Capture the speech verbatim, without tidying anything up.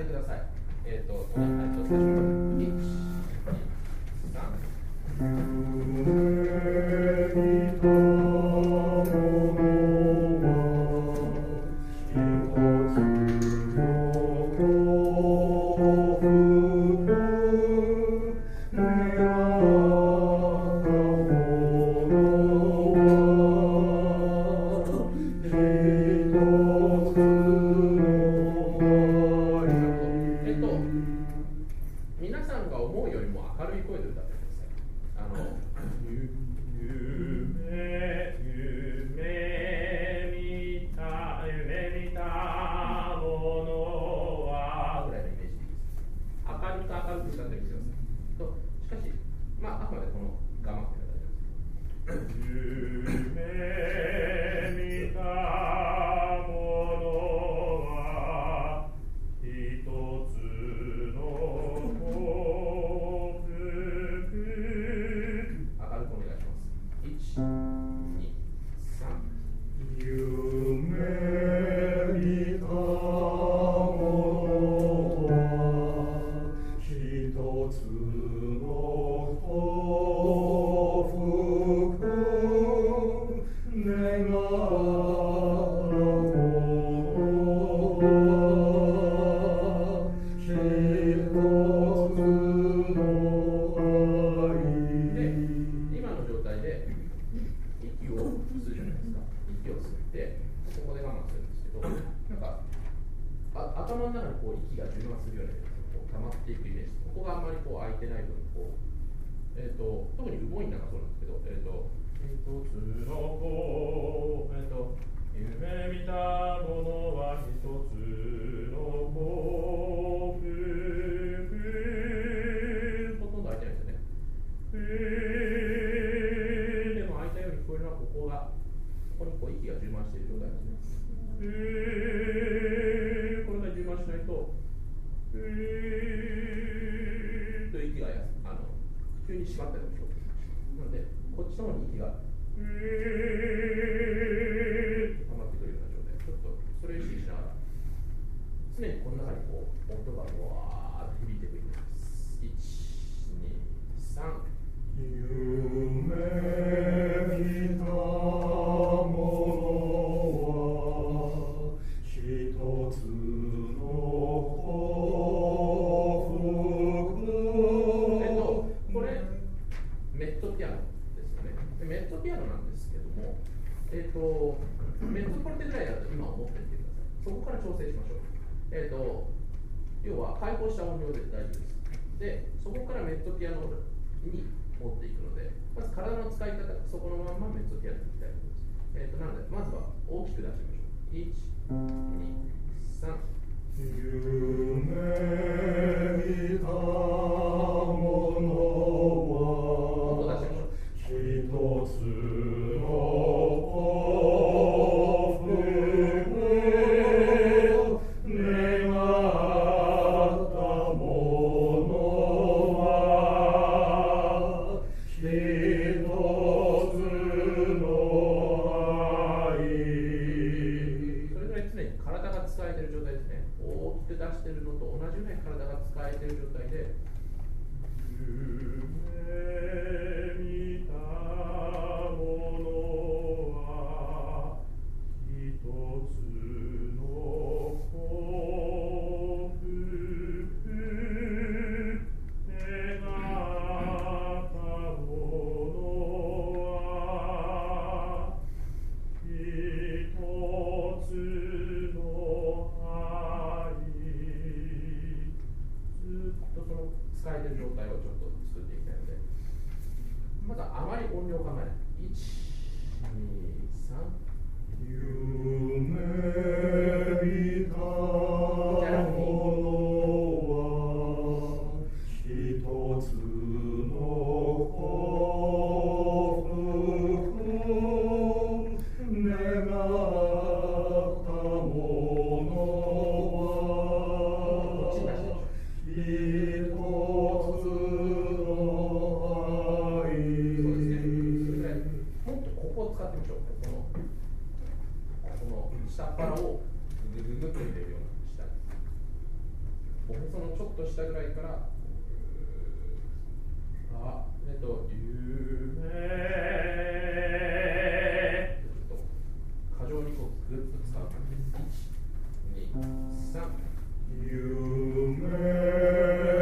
ください。えっ、ー、と、えー、と最初からいち、に、さん。皆さんが思うよりも明るい声で歌ってください。あの夢夢見た夢見たものはぐらいのイメージです。明るく明るく歌ってください。としかしまああくまでこの我慢って形です。夢見たものは一つ頭の中にこう息が充満するようなこう溜まっていくイメージ。ここがあんまりこう開いてない分こう、えー、と特にウボインなんかそうなんですけど、えー、と一つの子、えー、と夢見たものは一つの子、ほとんど開いてないですよね。でも開いたように聞こえるのはここがここにこう息が充満している状態ですね。これが充満しないと、えー、と息があの急に締まったりもします。なので、こっちの方に息が、えー、と溜まってくるような状態。ちょっとそれを意識しながら、常にこの中にこう音がわーっと響いてくるんです。いち、に、さん。夢見たものは一つの幸福。えっと、これメットピアノですよね。メットピアノなんですけども、えっと、メットポルテぐらいだと今思ってみてください。そこから調整しましょう。えっと、要は開放した音量で大丈夫です。で、そこからメットピアノに持っていくので、まず体の使い方、そこのまんまメットピアノにいきたいと思います。えー、となので、まずは大きく出してみましょう。いち、に、さん。夢見たものは一つの幸福。出しているのと同じぐらい体が使えている状態で、夢見たものは一つの幸福。願ったものは一つの使えている状態をちょっと作っていきたいので、まずはあまり音量を考えない。いち、に、さん。夢見たものは一つの幸福。願ったものは一使ってみましょう。この、この下っ腹をおへそのちょっと下ぐらいから、あ、えっと、夢ちょっと過剰にこうぐっと伝わる感じです。いち、に、さん、夢